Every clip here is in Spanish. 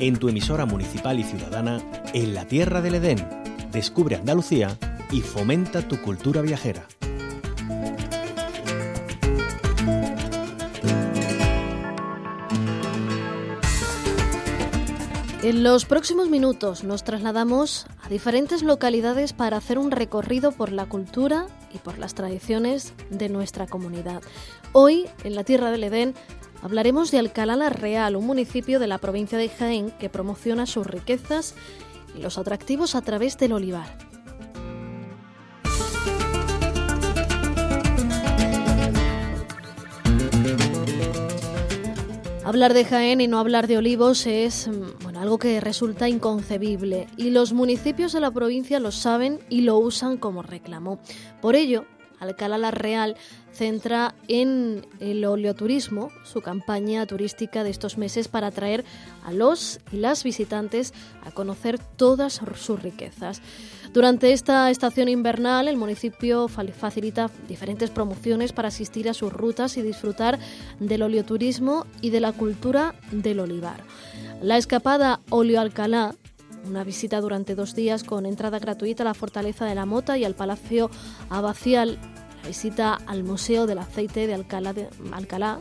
en tu emisora municipal y ciudadana en la Tierra del Edén. Descubre Andalucía y fomenta tu cultura viajera. En los próximos minutos nos trasladamos a diferentes localidades para hacer un recorrido por la cultura y por las tradiciones de nuestra comunidad. Hoy, en la Tierra del Edén, hablaremos de Alcalá la Real, un municipio de la provincia de Jaén que promociona sus riquezas y los atractivos a través del olivar. Hablar de Jaén y no hablar de olivos es algo que resulta inconcebible, y los municipios de la provincia lo saben y lo usan como reclamo. Por ello, Alcalá la Real centra en el oleoturismo su campaña turística de estos meses para atraer a los y las visitantes a conocer todas sus riquezas. Durante esta estación invernal, el municipio facilita diferentes promociones para asistir a sus rutas y disfrutar del oleoturismo y de la cultura del olivar. La escapada Olio Alcalá, una visita durante 2 días con entrada gratuita a la Fortaleza de la Mota y al Palacio Abacial, la visita al Museo del Aceite de Alcalá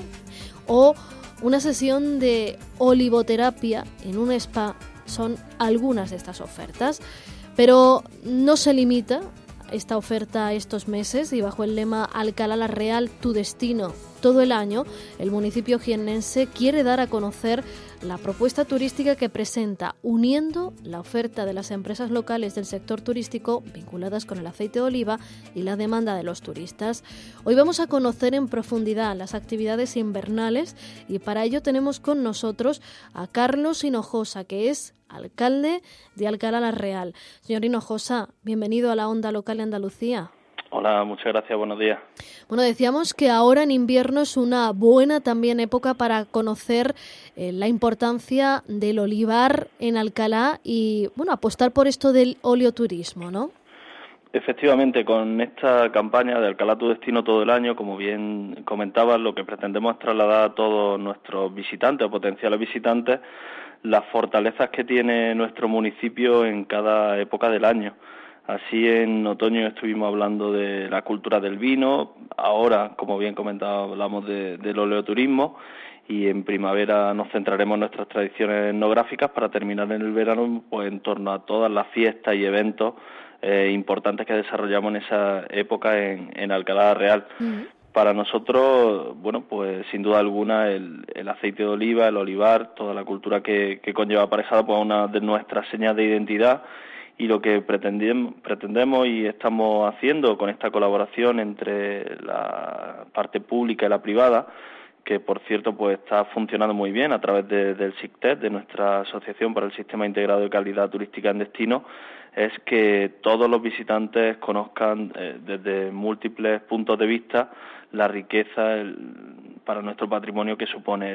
o una sesión de olivoterapia en un spa son algunas de estas ofertas. Pero no se limita esta oferta a estos meses, y bajo el lema Alcalá la Real, tu destino todo el año, el municipio jiennense quiere dar a conocer la propuesta turística que presenta, uniendo la oferta de las empresas locales del sector turístico vinculadas con el aceite de oliva y la demanda de los turistas. Hoy vamos a conocer en profundidad las actividades invernales, y para ello tenemos con nosotros a Carlos Hinojosa, que es alcalde de Alcalá la Real. Señor Hinojosa, bienvenido a la Onda Local de Andalucía. Hola, muchas gracias, buenos días. Bueno, decíamos que ahora en invierno es una buena también época para conocer la importancia del olivar en Alcalá y, apostar por esto del oleoturismo, ¿no? Efectivamente, con esta campaña de Alcalá tu destino todo el año, como bien comentabas, lo que pretendemos es trasladar a todos nuestros visitantes o potenciales visitantes las fortalezas que tiene nuestro municipio en cada época del año. Así, en otoño estuvimos hablando de la cultura del vino, ahora, como bien comentaba, hablamos del oleoturismo, y en primavera nos centraremos en nuestras tradiciones etnográficas para terminar en el verano pues en torno a todas las fiestas y eventos importantes que desarrollamos en esa época en Alcalá Real. Para nosotros, pues sin duda alguna el aceite de oliva, el olivar, toda la cultura que conlleva aparejada, pues una de nuestras señas de identidad. Y lo que pretendemos y estamos haciendo con esta colaboración entre la parte pública y la privada, que por cierto pues está funcionando muy bien a través del SICTED, de nuestra Asociación para el Sistema Integrado de Calidad Turística en Destino, es que todos los visitantes conozcan desde múltiples puntos de vista la riqueza para nuestro patrimonio que supone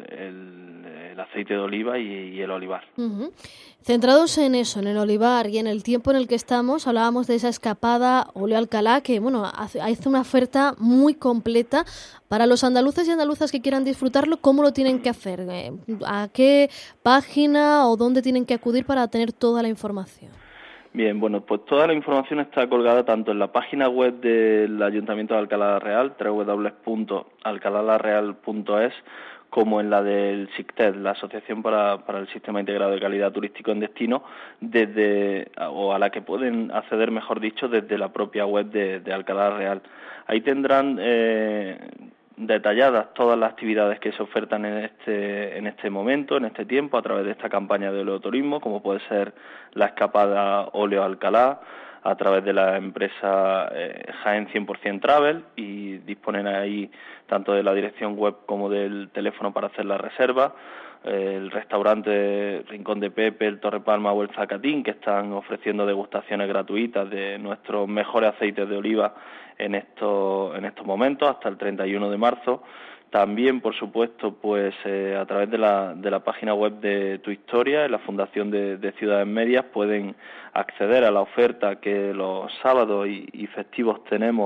el aceite de oliva y el olivar. Uh-huh. Centrados en eso, en el olivar y en el tiempo en el que estamos, hablábamos de esa escapada Olio Alcalá, que hace una oferta muy completa para los andaluces y andaluzas que quieran disfrutarlo. ¿Cómo lo tienen que hacer? ¿A qué página o dónde tienen que acudir para tener toda la información? Bien, pues toda la información está colgada tanto en la página web del Ayuntamiento de Alcalá la Real, www.alcalalareal.es, como en la del SICTED, la Asociación para el Sistema Integrado de Calidad Turístico en Destino, a la que pueden acceder, mejor dicho, desde la propia web de Alcalá Real. Ahí tendrán detalladas todas las actividades que se ofertan en este momento, en este tiempo, a través de esta campaña de oleoturismo, como puede ser la escapada Olio Alcalá, a través de la empresa Jaén 100% Travel, y disponen ahí tanto de la dirección web como del teléfono para hacer la reserva. El restaurante Rincón de Pepe, el Torre Palma o el Zacatín, que están ofreciendo degustaciones gratuitas de nuestros mejores aceites de oliva en estos momentos, hasta el 31 de marzo. También, por supuesto, pues a través de la página web de Tu Historia, en la Fundación de Ciudades Medias, pueden acceder a la oferta que los sábados y festivos tenemos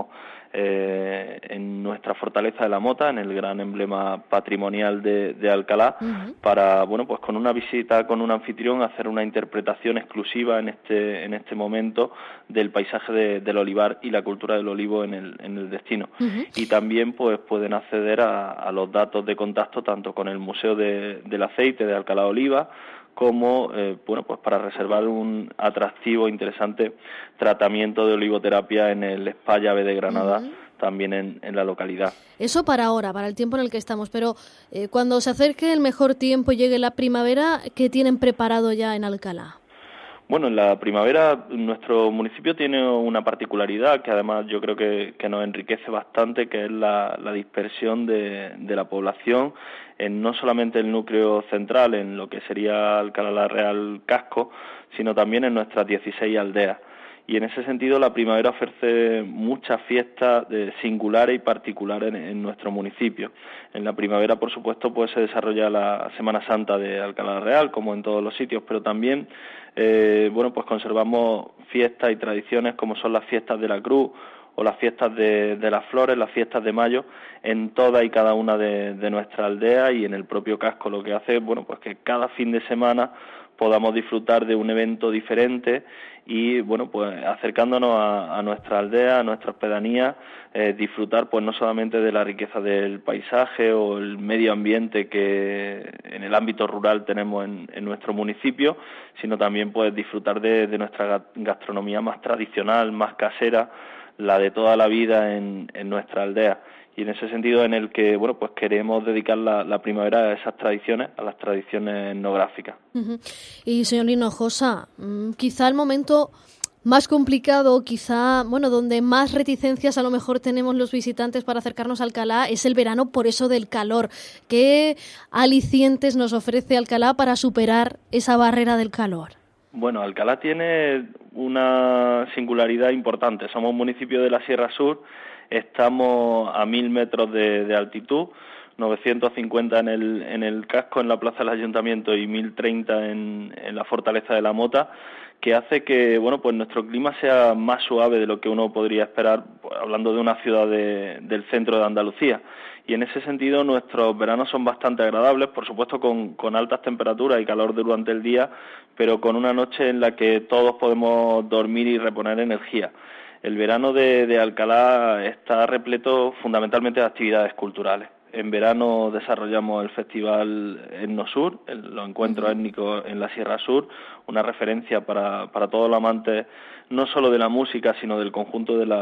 en nuestra fortaleza de la Mota, en el gran emblema patrimonial de Alcalá, para, bueno, pues con una visita con un anfitrión hacer una interpretación exclusiva en este momento del paisaje del olivar y la cultura del olivo en el destino. Y también pues pueden acceder a los datos de contacto tanto con el Museo del Aceite de Alcalá Oliva, como bueno, pues para reservar un atractivo, interesante tratamiento de olivoterapia en el Spa Llave de Granada, también en la localidad. Eso para ahora, para el tiempo en el que estamos, pero cuando se acerque el mejor tiempo y llegue la primavera, ¿qué tienen preparado ya en Alcalá? Bueno, en la primavera nuestro municipio tiene una particularidad que además yo creo que nos enriquece bastante, que es la dispersión de la población en no solamente el núcleo central, en lo que sería Alcalá la Real Casco, sino también en nuestras 16 aldeas. Y en ese sentido la primavera ofrece muchas fiestas singulares y particulares en nuestro municipio. En la primavera, por supuesto, pues se desarrolla la Semana Santa de Alcalá la Real, como en todos los sitios, pero también bueno, pues conservamos fiestas y tradiciones como son las fiestas de la Cruz o las fiestas de las Flores, las fiestas de Mayo, en toda y cada una de nuestras aldeas y en el propio casco, lo que hace, bueno, pues que cada fin de semana podamos disfrutar de un evento diferente y, bueno, pues acercándonos a nuestra aldea, a nuestras pedanías, disfrutar pues no solamente de la riqueza del paisaje o el medio ambiente que en el ámbito rural tenemos en nuestro municipio, sino también pues disfrutar de nuestra gastronomía más tradicional, más casera, la de toda la vida en nuestra aldea. Y en ese sentido en el que, bueno, pues queremos dedicar la primavera a esas tradiciones, a las tradiciones etnográficas. Y señor Hinojosa, quizá el momento más complicado, quizá, bueno, donde más reticencias a lo mejor tenemos los visitantes para acercarnos a Alcalá es el verano, por eso del calor. ¿Qué alicientes nos ofrece Alcalá para superar esa barrera del calor? Bueno, Alcalá tiene una singularidad importante. Somos un municipio de la Sierra Sur, estamos a 1.000 metros de altitud, 950 en el casco, en la plaza del Ayuntamiento, y 1.030 en la fortaleza de la Mota, que hace que, bueno, pues nuestro clima sea más suave de lo que uno podría esperar, pues, hablando de una ciudad del centro de Andalucía. Y en ese sentido nuestros veranos son bastante agradables, por supuesto con altas temperaturas y calor durante el día, pero con una noche en la que todos podemos dormir y reponer energía. El verano de Alcalá está repleto fundamentalmente de actividades culturales. En verano desarrollamos el Festival Etnosur, los encuentros étnicos en la Sierra Sur, una referencia para todos los amantes no solo de la música, sino del conjunto de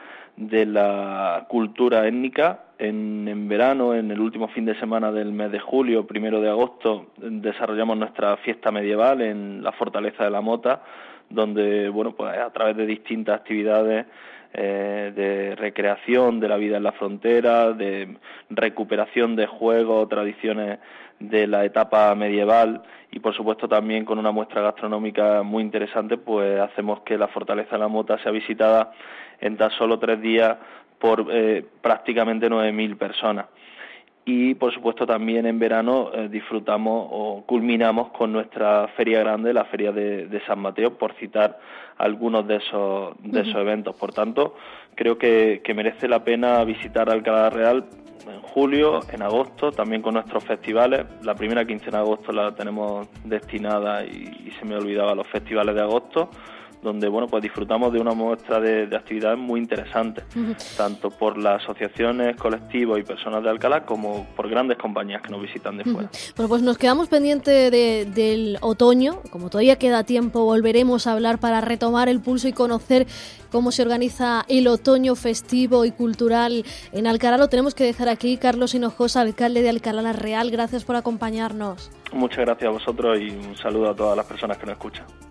la cultura étnica. En verano, en el último fin de semana del mes de julio, 1 de agosto, desarrollamos nuestra fiesta medieval en la Fortaleza de la Mota, donde, bueno, pues a través de distintas actividades de recreación de la vida en la frontera, de recuperación de juegos, tradiciones de la etapa medieval y, por supuesto, también con una muestra gastronómica muy interesante, pues hacemos que la Fortaleza de la Mota sea visitada en tan solo 3 días por prácticamente 9.000 personas. Y, por supuesto, también en verano disfrutamos o culminamos con nuestra feria grande, la Feria de San Mateo, por citar algunos de esos eventos. Por tanto, creo que merece la pena visitar Alcalá Real en julio, en agosto, también con nuestros festivales. La primera quincena de agosto la tenemos destinada, y se me olvidaba, los festivales de agosto, donde, bueno, pues disfrutamos de una muestra de actividades muy interesantes, tanto por las asociaciones, colectivos y personas de Alcalá, como por grandes compañías que nos visitan de fuera. Bueno, pues nos quedamos pendientes del otoño. Como todavía queda tiempo, volveremos a hablar para retomar el pulso y conocer cómo se organiza el otoño festivo y cultural en Alcalá. Lo tenemos que dejar aquí. Carlos Hinojosa, alcalde de Alcalá la Real, gracias por acompañarnos. Muchas gracias a vosotros y un saludo a todas las personas que nos escuchan.